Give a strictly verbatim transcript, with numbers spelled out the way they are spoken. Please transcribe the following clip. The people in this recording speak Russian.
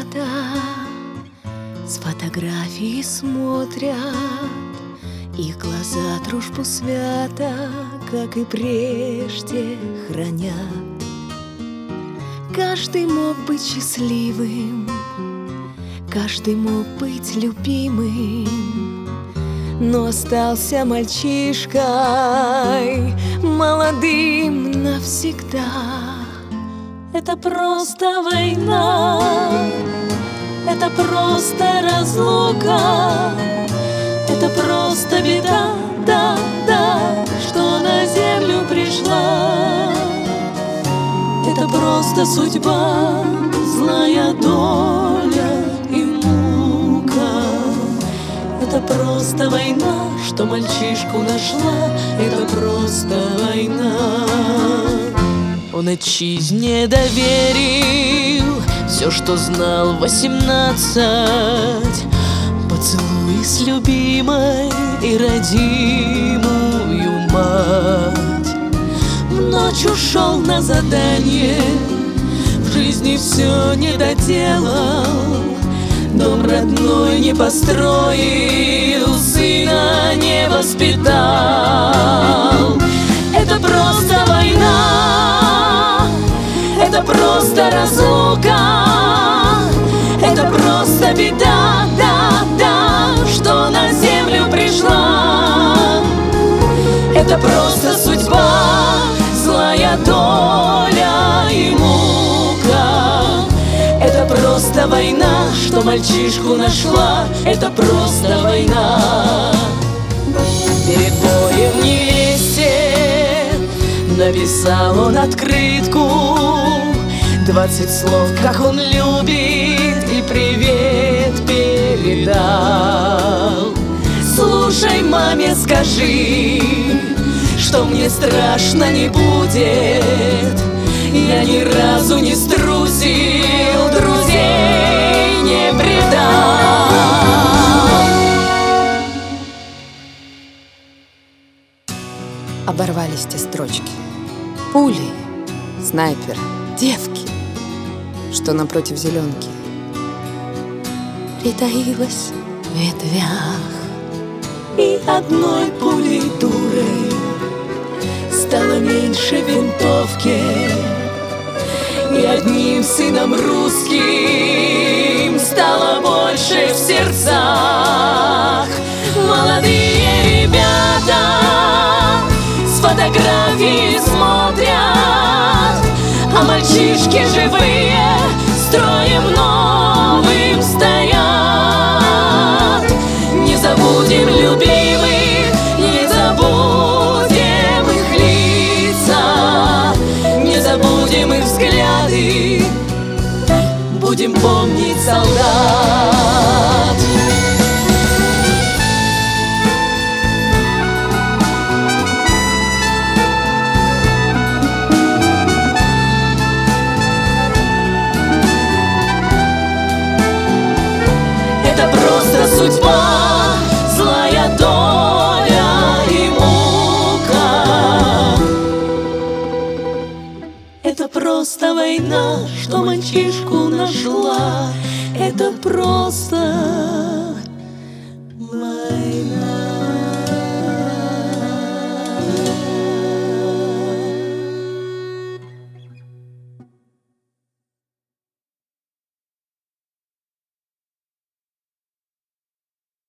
ребята с фотографии смотрят, их глаза дружбу свято, как и прежде, хранят. Каждый мог быть счастливым, каждый мог быть любимым, но остался мальчишкой, молодым навсегда. Это просто война, это просто разлука, это просто беда, да, да, что на землю пришла. Это просто судьба, злая доля и мука. Это просто война, что мальчишку нашла. Это просто война. Он отчизне доверил все, что знал в восемнадцать, поцелуй с любимой и родимую мать. В ночь ушел на задание, в жизни все не доделал, дом родной не построил, сына не воспитал. Это просто война, это просто разлука, это просто беда, да, да, что на землю пришла. Это просто судьба, злая доля и мука. Это просто война, что мальчишку нашла. Это просто война. Перед боем невесте написал он открытку, двадцать слов, как он любит, и привет передал. Слушай, маме, скажи, что мне страшно не будет. Я ни разу не струсил, друзей не предал. Оборвались те строчки. Пули, снайпер, девки, что напротив зеленки притаилась в ветвях. И одной пулей дурой стало меньше винтовки, и одним сыном русским стало больше в сердцах. Молодые ребята с фотографии смотрят, а мальчишки живые строем новым стоят. Не забудем любимых, не забудем их лица, не забудем их взгляды, будем помнить солдат. Это просто судьба, злая доля и мука. Это просто война, что мальчишку нашла. Это просто война.